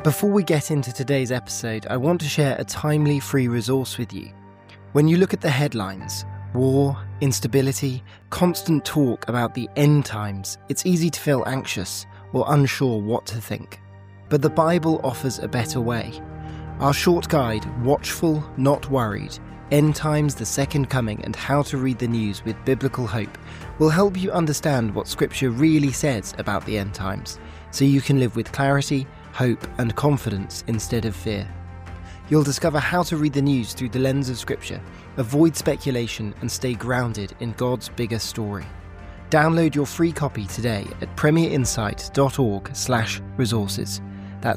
Before we get into today's episode, I want to share a timely free resource with you. When you look at the headlines, war, instability, constant talk about the end times, it's easy to feel anxious or unsure what to think. But the Bible offers a better way. Our short guide, Watchful, Not Worried, End Times, the Second Coming, and How to Read the News with Biblical Hope, will help you understand what Scripture really says about the end times, so you can live with clarity, hope, and confidence instead of fear. You'll discover how to read the news through the lens of Scripture, avoid speculation, and stay grounded in God's bigger story. Download your free copy today at premierinsight.org/resources. That's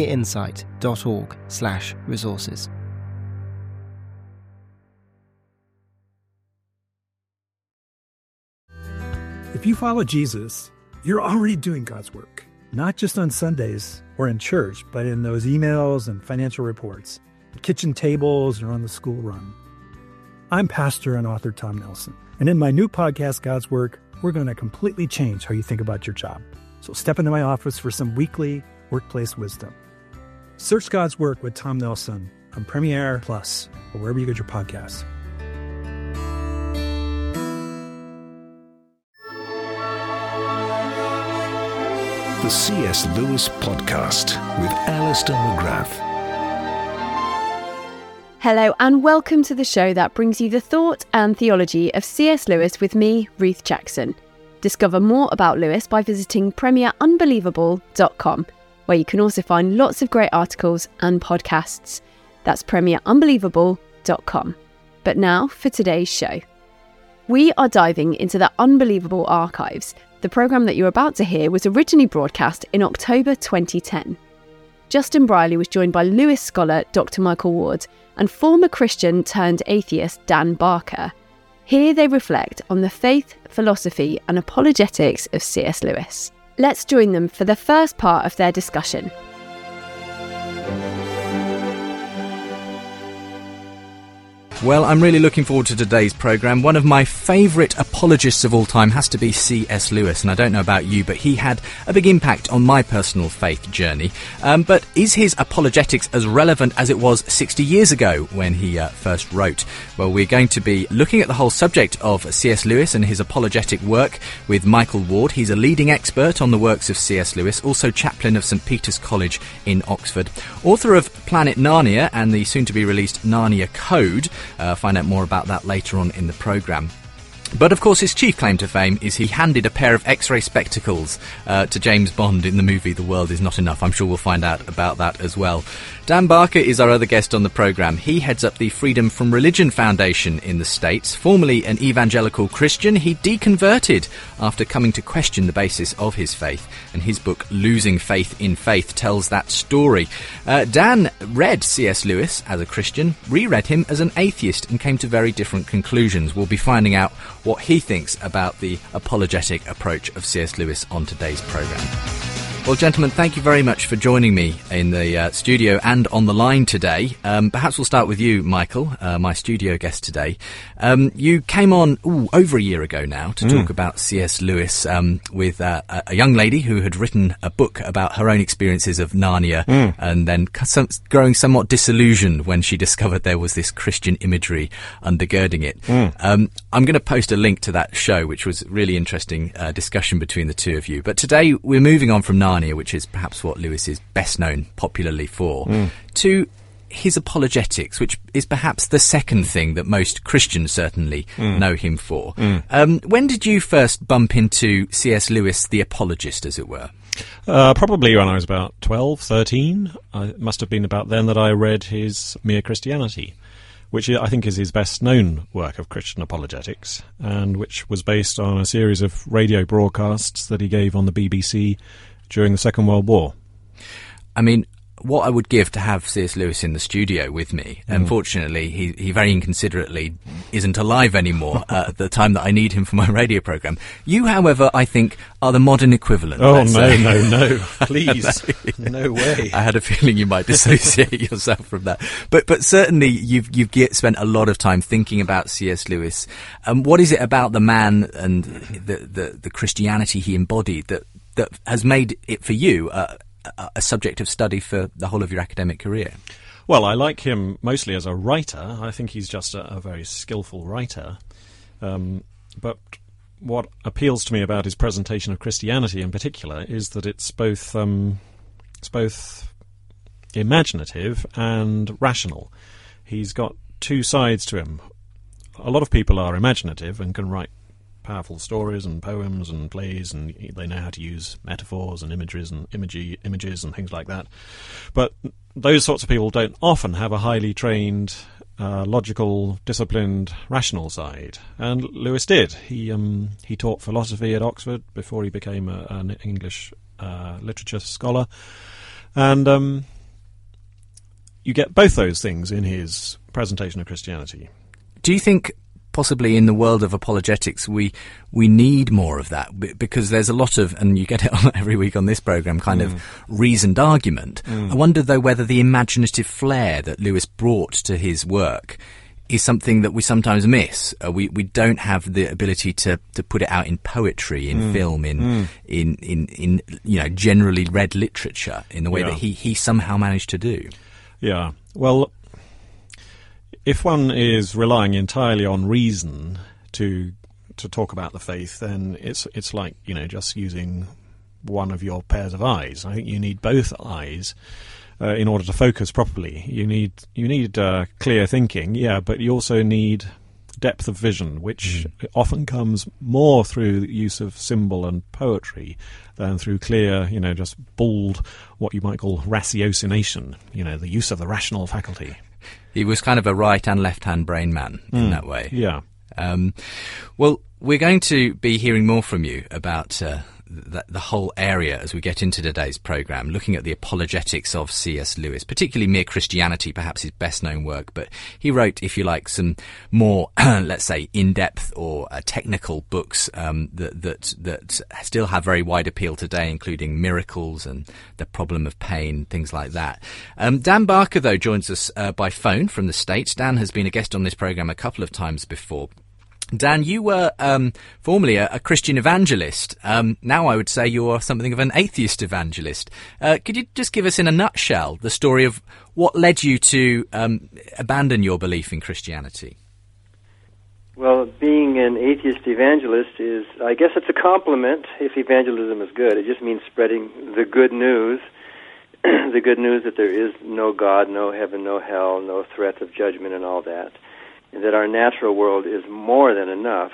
premierinsight.org/resources. If you follow Jesus, you're already doing God's work, not just on Sundays or in church, but in those emails and financial reports, kitchen tables, or on the school run. I'm pastor and author Tom Nelson, and in my new podcast, God's Work, we're going to completely change how you think about your job. So step into my office for some weekly workplace wisdom. Search God's Work with Tom Nelson on Premiere Plus or wherever you get your podcasts. The C.S. Lewis Podcast with Alistair McGrath. Hello and welcome to the show that brings you the thought and theology of C.S. Lewis with me, Ruth Jackson. Discover more about Lewis by visiting premierunbelievable.com, where you can also find lots of great articles and podcasts. That's premierunbelievable.com. But now for today's show. We are diving into the Unbelievable Archives. The programme that you're about to hear was originally broadcast in October 2010. Justin Brierley was joined by Lewis scholar Dr. Michael Ward and former Christian turned atheist Dan Barker. Here they reflect on the faith, philosophy and apologetics of C.S. Lewis. Let's join them for the first part of their discussion. Well, I'm really looking forward to today's programme. One of my favourite apologists of all time has to be C.S. Lewis, and I don't know about you, but he had a big impact on my personal faith journey. But is his apologetics as relevant as it was 60 years ago when he first wrote? Well, we're going to be looking at the whole subject of C.S. Lewis and his apologetic work with Michael Ward. He's a leading expert on the works of C.S. Lewis, also chaplain of St Peter's College in Oxford, author of Planet Narnia and the soon-to-be-released Narnia Code. Find out more about that later on in the programme. But of course his chief claim to fame is he handed a pair of X-ray spectacles to James Bond in the movie The World Is Not Enough. I'm sure we'll find out about that as well. Dan Barker is our other guest on the programme. He heads up the Freedom from Religion Foundation in the States. Formerly an evangelical Christian, he deconverted after coming to question the basis of his faith. And his book, Losing Faith in Faith, tells that story. Dan read C.S. Lewis as a Christian, reread him as an atheist, and came to very different conclusions. We'll be finding out what he thinks about the apologetic approach of C.S. Lewis on today's programme. Well, gentlemen, thank you very much for joining me in the studio and on the line today. Perhaps we'll start with you, Michael, my studio guest today. You came on over a year ago now to talk about C.S. Lewis with a young lady who had written a book about her own experiences of Narnia and then growing somewhat disillusioned when she discovered there was this Christian imagery undergirding it. I'm going to post a link to that show, which was really interesting discussion between the two of you. But today we're moving on from Narnia, which is perhaps what Lewis is best known popularly for, to his apologetics, which is perhaps the second thing that most Christians certainly know him for. When did you first bump into C.S. Lewis, the apologist, as it were? Probably when I was about 12, 13. It must have been about then that I read his Mere Christianity, which I think is his best-known work of Christian apologetics, and which was based on a series of radio broadcasts that he gave on the BBC during the Second World War. I mean, what I would give to have C.S. Lewis in the studio with me. Unfortunately, he very inconsiderately isn't alive anymore at the time that I need him for my radio programme. You, however, I think, are the modern equivalent. Oh, no, please. No way. I had a feeling you might dissociate yourself from that. But certainly you've spent a lot of time thinking about C.S. Lewis. What is it about the man and the Christianity he embodied that has made it for you a subject of study for the whole of your academic career? Well, I like him mostly as a writer. I think he's just a very skillful writer. But what appeals to me about his presentation of Christianity in particular is that it's both imaginative and rational. He's got two sides to him. A lot of people are imaginative and can write powerful stories and poems and plays, and they know how to use metaphors and images and images and things like that. But those sorts of people don't often have a highly trained, logical, disciplined, rational side. And Lewis did. He taught philosophy at Oxford before he became an English literature scholar. And you get both those things in his presentation of Christianity. Do you think possibly in the world of apologetics we need more of that? Because there's a lot of, and you get it on every week on this programme, kind of reasoned argument. I wonder, though, whether the imaginative flair that Lewis brought to his work is something that we sometimes miss. We don't have the ability to put it out in poetry, in film, in generally read literature in the way that he somehow managed to do. Yeah. Well, if one is relying entirely on reason to talk about the faith, then it's like, just using one of your pairs of eyes. I think you need both eyes in order to focus properly. You need clear thinking, but you also need depth of vision, which often comes more through the use of symbol and poetry than through clear, just bald, what you might call ratiocination, the use of the rational faculty. He was kind of a right and left-hand brain man in that way. Yeah. Well, we're going to be hearing more from you about the whole area as we get into today's programme, looking at the apologetics of C.S. Lewis, particularly Mere Christianity, perhaps his best-known work. But he wrote, if you like, some more, let's say, in-depth or technical books that still have very wide appeal today, including Miracles and The Problem of Pain, things like that. Dan Barker, though, joins us by phone from the States. Dan has been a guest on this programme a couple of times before. Dan, you were formerly a Christian evangelist. Now I would say you're something of an atheist evangelist. Could you just give us in a nutshell the story of what led you to abandon your belief in Christianity? Well, being an atheist evangelist is, I guess it's a compliment if evangelism is good. It just means spreading the good news, the good news that there is no God, no heaven, no hell, no threat of judgment and all that. And that our natural world is more than enough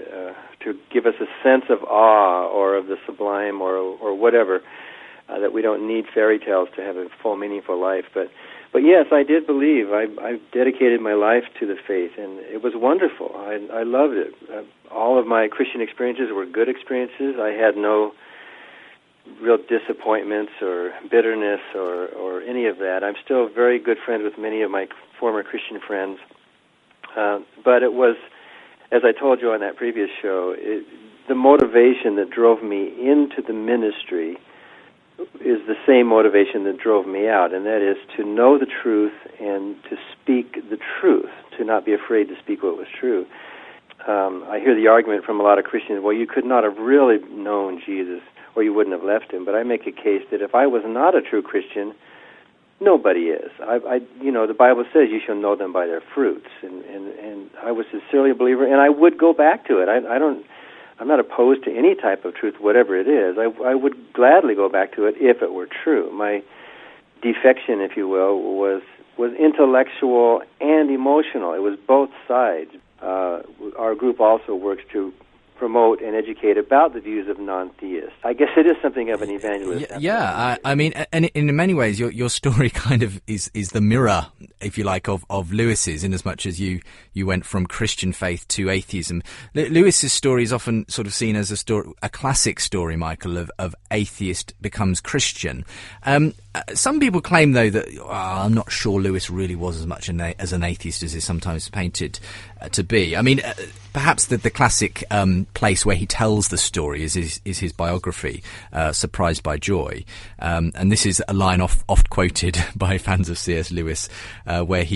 to give us a sense of awe or of the sublime or whatever, that we don't need fairy tales to have a full, meaningful life. But yes, I did believe. I dedicated my life to the faith, and it was wonderful. I loved it. All of my Christian experiences were good experiences. I had no real disappointments or bitterness or any of that. I'm still very good friends with many of my former Christian friends. But it was, as I told you on that previous show, the motivation that drove me into the ministry is the same motivation that drove me out, and that is to know the truth and to speak the truth, to not be afraid to speak what was true. I hear the argument from a lot of Christians, well, you could not have really known Jesus or you wouldn't have left him, but I make a case that if I was not a true Christian, nobody is. The Bible says you shall know them by their fruits, and I was sincerely a believer, and I would go back to it. I'm not opposed to any type of truth, whatever it is. I would gladly go back to it if it were true. My defection, if you will, was intellectual and emotional. It was both sides. Our group also works to promote and educate about the views of non-theists. I guess it is something of an evangelist. I mean, and in many ways, your story kind of is the mirror, if you like, of Lewis's, in as much as you went from Christian faith to atheism. Lewis's story is often sort of seen as a classic story, Michael, of atheist becomes Christian. Some people claim, though, that I'm not sure Lewis really was as much as an atheist as is sometimes painted to be. I mean, perhaps the classic place where he tells the story is his biography, Surprised by Joy. And this is a line oft quoted by fans of C.S. Lewis, where he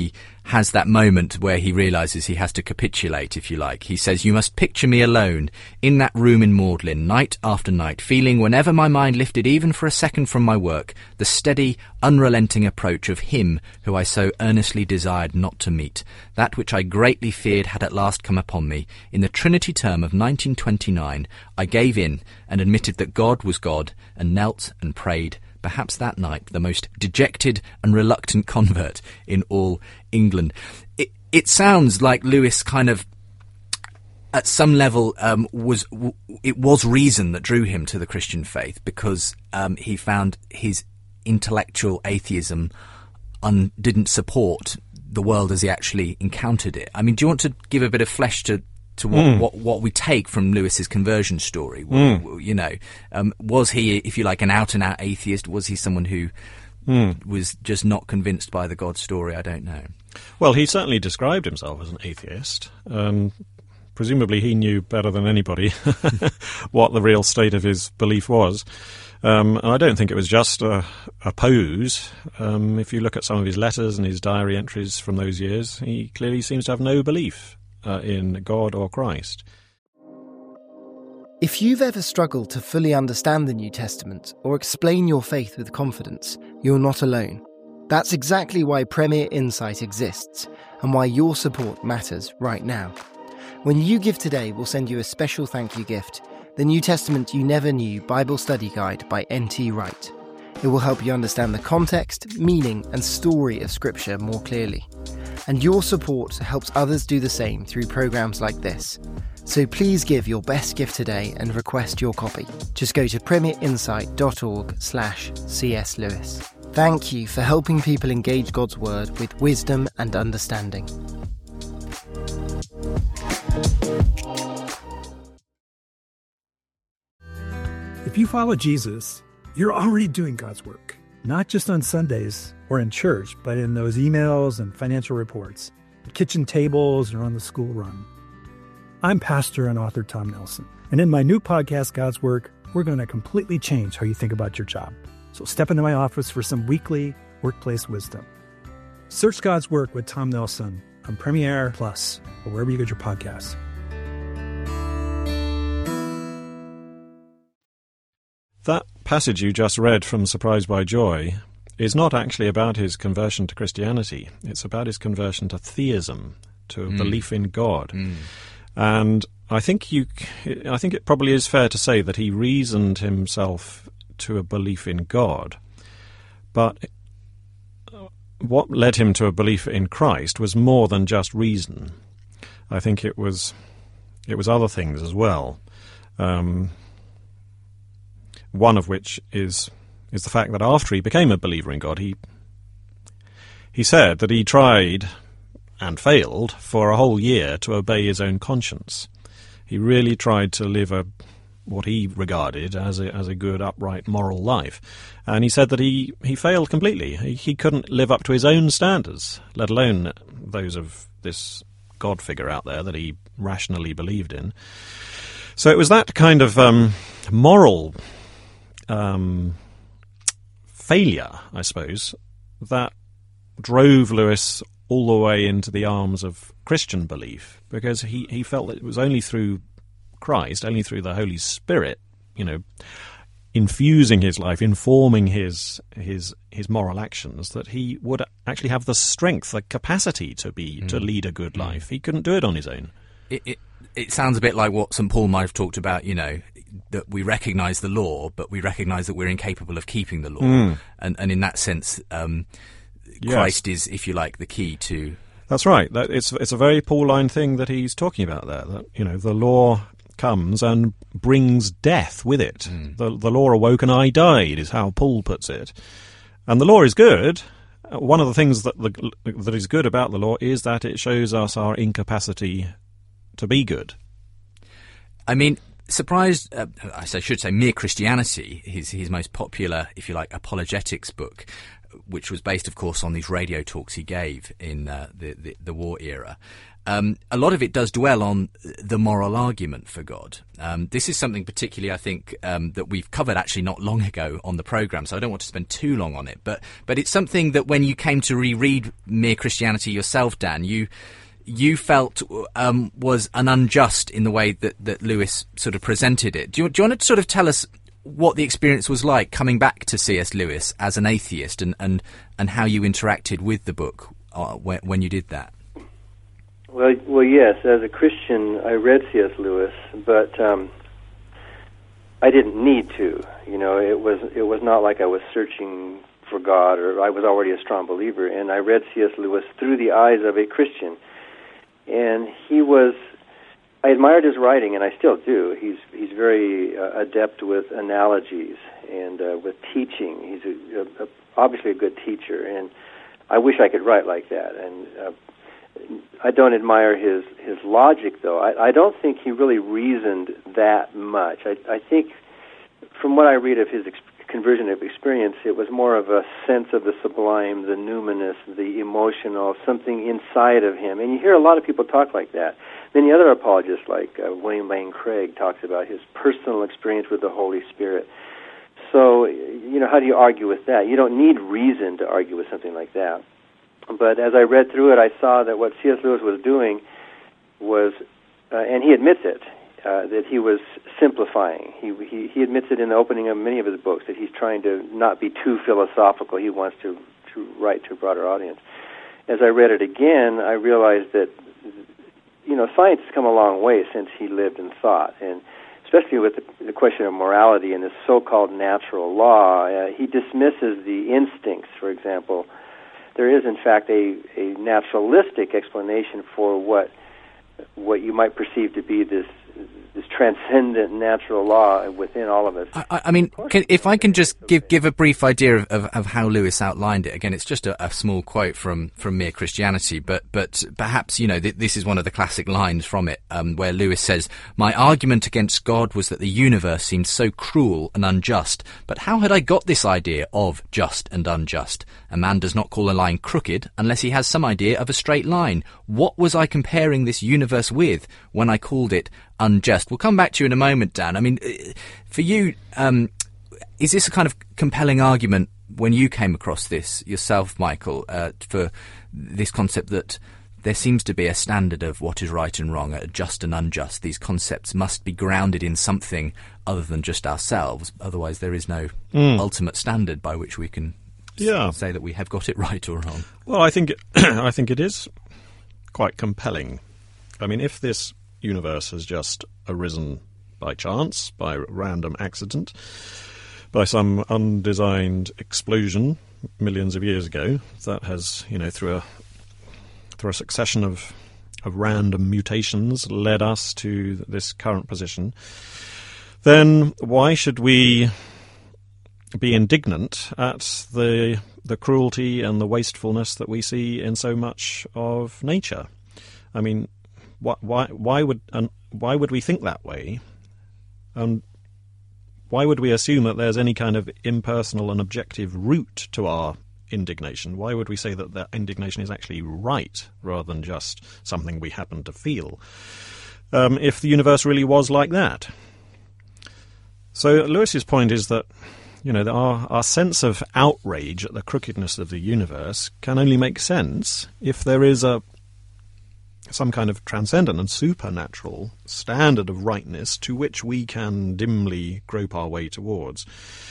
has that moment where he realises he has to capitulate, if you like. He says, "You must picture me alone in that room in Magdalen, night after night, feeling whenever my mind lifted even for a second from my work, the steady, unrelenting approach of him who I so earnestly desired not to meet. That which I greatly feared had at last come upon me. In the Trinity term of 1929, I gave in and admitted that God was God, and knelt and prayed, perhaps that night the most dejected and reluctant convert in all England." It sounds like Lewis kind of, at some level, it was reason that drew him to the Christian faith, because he found his intellectual atheism didn't support the world as he actually encountered it. I mean, do you want to give a bit of flesh to what we take from Lewis's conversion story? You know, was he, if you like, an out-and-out atheist? Was he someone who was just not convinced by the God story? I don't know. Well, he certainly described himself as an atheist. Presumably he knew better than anybody what the real state of his belief was. And I don't think it was just a pose. If you look at some of his letters and his diary entries from those years, he clearly seems to have no belief in God or Christ. If you've ever struggled to fully understand the New Testament or explain your faith with confidence, you're not alone. That's exactly why Premier Insight exists and why your support matters right now. When you give today, we'll send you a special thank you gift, the New Testament You Never Knew Bible Study Guide by N.T. Wright. It will help you understand the context, meaning and story of Scripture more clearly. And your support helps others do the same through programs like this. So please give your best gift today and request your copy. Just go to premierinsight.org/C.S. Lewis. Thank you for helping people engage God's Word with wisdom and understanding. If you follow Jesus, you're already doing God's work, not just on Sundays or in church, but in those emails and financial reports, at kitchen tables or on the school run. I'm pastor and author Tom Nelson, and in my new podcast, God's Work, we're going to completely change how you think about your job. So step into my office for some weekly workplace wisdom. Search God's Work with Tom Nelson on Premiere Plus or wherever you get your podcasts. That passage you just read from Surprised by Joy is not actually about his conversion to Christianity. It's about his conversion to theism, to a belief in God. And I think it probably is fair to say that he reasoned himself to a belief in God. But what led him to a belief in Christ was more than just reason. I think it was other things as well. One of which is the fact that after he became a believer in God, he said that he tried and failed for a whole year to obey his own conscience. He really tried to live what he regarded as a good, upright, moral life. And he said that he failed completely. He couldn't live up to his own standards, let alone those of this God figure out there that he rationally believed in. So it was that kind of moral failure, I suppose, that drove Lewis all the way into the arms of Christian belief, because he felt that it was only through Christ, only through the Holy Spirit, infusing his life, informing his moral actions, that he would actually have the strength, the capacity to lead a good life. He couldn't do it on his own. It sounds a bit like what St. Paul might have talked about, that we recognise the law, but we recognise that we're incapable of keeping the law. And in that sense, Christ is, if you like, the key to... That's right. It's a very Pauline thing that he's talking about there, that, the law comes and brings death with it. The law awoke and I died, is how Paul puts it. And the law is good. One of the things that is good about the law is that it shows us our incapacity to be good. I mean, I should say Mere Christianity, his most popular, if you like, apologetics book, which was based, of course, on these radio talks he gave in the war era. A lot of it does dwell on the moral argument for God. This is something particularly, I think, that we've covered actually not long ago on the programme, so I don't want to spend too long on it. But it's something that when you came to reread Mere Christianity yourself, Dan, you felt was an unjust in the way that Lewis sort of presented it. Do you want to sort of tell us what the experience was like coming back to C.S. Lewis as an atheist and how you interacted with the book when you did that? Well, yes. As a Christian, I read C.S. Lewis, but I didn't need to. You know, it was not like I was searching for God, or I was already a strong believer. And I read C.S. Lewis through the eyes of a Christian, and I admired his writing, and I still do. He's very adept with analogies and with teaching. He's obviously a good teacher, and I wish I could write like that. And I don't admire his logic, though. I don't think he really reasoned that much. I think, from what I read of his conversion experience, it was more of a sense of the sublime, the numinous, the emotional, something inside of him. And you hear a lot of people talk like that. Many other apologists, like William Lane Craig, talks about his personal experience with the Holy Spirit. So, you know, how do you argue with that? You don't need reason to argue with something like that. But as I read through it, I saw that what C.S. Lewis was doing was, and he admits it, that he was simplifying. He admits it in the opening of many of his books, that he's trying to not be too philosophical. He wants to write to a broader audience. As I read it again, I realized that, you know, science has come a long way since he lived and thought, and especially with the question of morality and this so-called natural law. He dismisses the instincts, for example. There is, in fact, a naturalistic explanation for what you might perceive to be this transcendent natural law within all of us. I mean, if I can just give a brief idea of how Lewis outlined it. Again, it's just a small quote from Mere Christianity, but perhaps, you know, this is one of the classic lines from it, where Lewis says, "My argument against God was that the universe seemed so cruel and unjust, but how had I got this idea of just and unjust? A man does not call a line crooked unless he has some idea of a straight line. What was I comparing this universe with when I called it unjust?" We'll come back to you in a moment, Dan. I mean, for you, is this a kind of compelling argument when you came across this yourself, Michael, for this concept that there seems to be a standard of what is right and wrong, just and unjust? These concepts must be grounded in something other than just ourselves. Otherwise, there is no ultimate standard by which we can say that we have got it right or wrong. Well, I think it is quite compelling. I mean, if this universe has just arisen by chance, by random accident, by some undesigned explosion millions of years ago, that has, you know, through a succession of random mutations led us to this current position, then why should we be indignant at the cruelty and the wastefulness that we see in so much of nature? I mean, why would we think that way? And why would we assume that there's any kind of impersonal and objective root to our indignation? Why would we say that indignation is actually right rather than just something we happen to feel, if the universe really was like that? So Lewis's point is that, you know, our sense of outrage at the crookedness of the universe can only make sense if there is some kind of transcendent and supernatural standard of rightness to which we can dimly grope our way towards,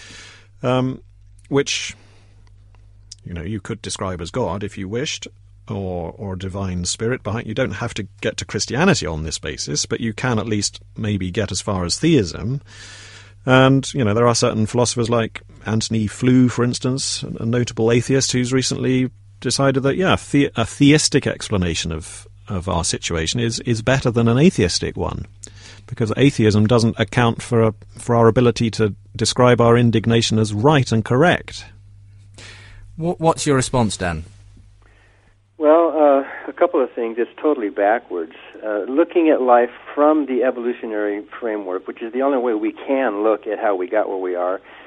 which, you know, you could describe as God if you wished, or divine spirit. But you don't have to get to Christianity on this basis, but you can at least maybe get as far as theism. And, you know, there are certain philosophers like Antony Flew, for instance, a notable atheist who's recently decided that, a theistic explanation of our situation is better than an atheistic one, because atheism doesn't account for our ability to describe our indignation as right and correct. What's your response, Dan? Well, a couple of things. It's totally backwards. Looking at life from the evolutionary framework, which is the only way we can look at how we got where we are,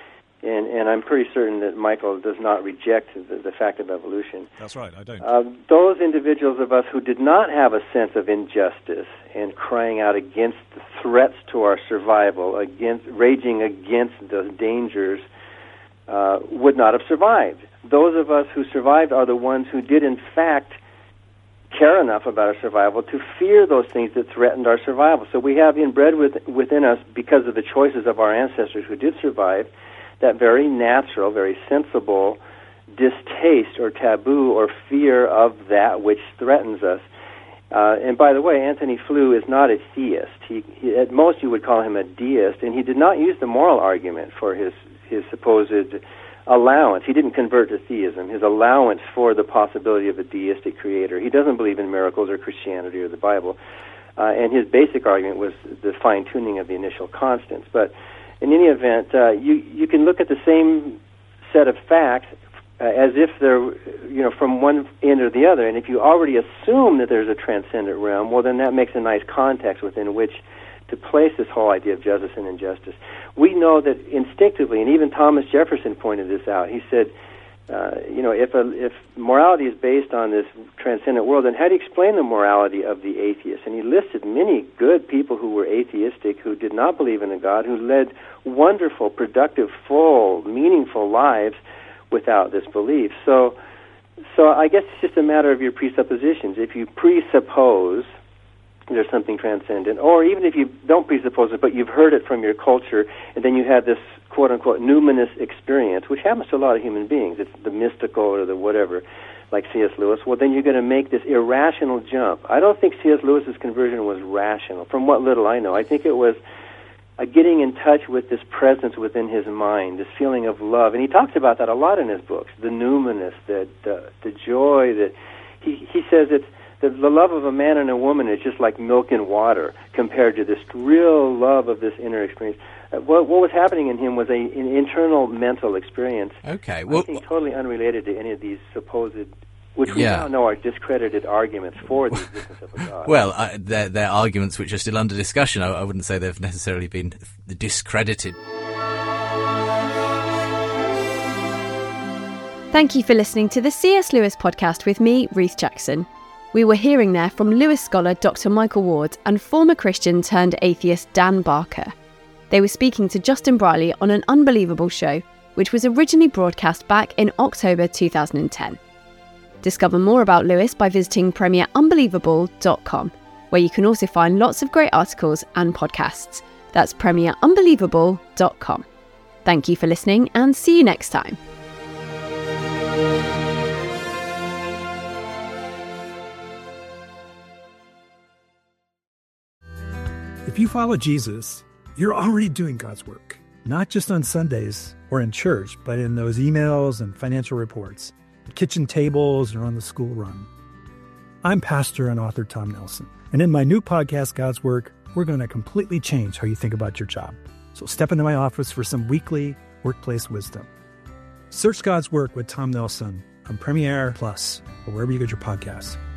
And I'm pretty certain that Michael does not reject the fact of evolution. That's right, I don't. Those individuals of us who did not have a sense of injustice and crying out against the threats to our survival, raging against the dangers, would not have survived. Those of us who survived are the ones who did, in fact, care enough about our survival to fear those things that threatened our survival. So we have inbred within us, because of the choices of our ancestors who did survive, that very natural, very sensible distaste or taboo or fear of that which threatens us. And by the way, Antony Flew is not a theist. He at most you would call him a deist, and he did not use the moral argument for his supposed allowance. He didn't convert to theism. His allowance for the possibility of a deistic creator. He doesn't believe in miracles or Christianity or the Bible. And his basic argument was the fine-tuning of the initial constants. But in any event, you can look at the same set of facts as if they're, from one end or the other. And if you already assume that there's a transcendent realm, well, then that makes a nice context within which to place this whole idea of justice and injustice. We know that instinctively, and even Thomas Jefferson pointed this out. He said, if morality is based on this transcendent world, then how do you explain the morality of the atheist? And he listed many good people who were atheistic, who did not believe in a God, who led wonderful, productive, full, meaningful lives without this belief. So I guess it's just a matter of your presuppositions. If you presuppose there's something transcendent, or even if you don't presuppose it, but you've heard it from your culture, and then you have this quote-unquote numinous experience, which happens to a lot of human beings. It's the mystical or the whatever, like C.S. Lewis. Well, then you're going to make this irrational jump. I don't think C.S. Lewis's conversion was rational, from what little I know. I think it was getting in touch with this presence within his mind, this feeling of love. And he talks about that a lot in his books, the numinous, the joy that he says it's the love of a man and a woman is just like milk and water compared to this real love of this inner experience. What was happening in him was an internal mental experience. Okay, I think totally unrelated to any of these supposed, which we now know are discredited arguments for the existence of a God. Well, they're arguments which are still under discussion. I wouldn't say they've necessarily been discredited. Thank you for listening to the C.S. Lewis podcast with me, Ruth Jackson. We were hearing there from Lewis scholar Dr. Michael Ward and former Christian turned atheist Dan Barker. They were speaking to Justin Brierley on An Unbelievable Show, which was originally broadcast back in October 2010. Discover more about Lewis by visiting premierunbelievable.com, where you can also find lots of great articles and podcasts. That's premierunbelievable.com. Thank you for listening and see you next time. If you follow Jesus, you're already doing God's work, not just on Sundays or in church, but in those emails and financial reports, at kitchen tables or on the school run. I'm pastor and author Tom Nelson, and in my new podcast, God's Work, we're going to completely change how you think about your job. So step into my office for some weekly workplace wisdom. Search God's Work with Tom Nelson on Premiere Plus or wherever you get your podcasts.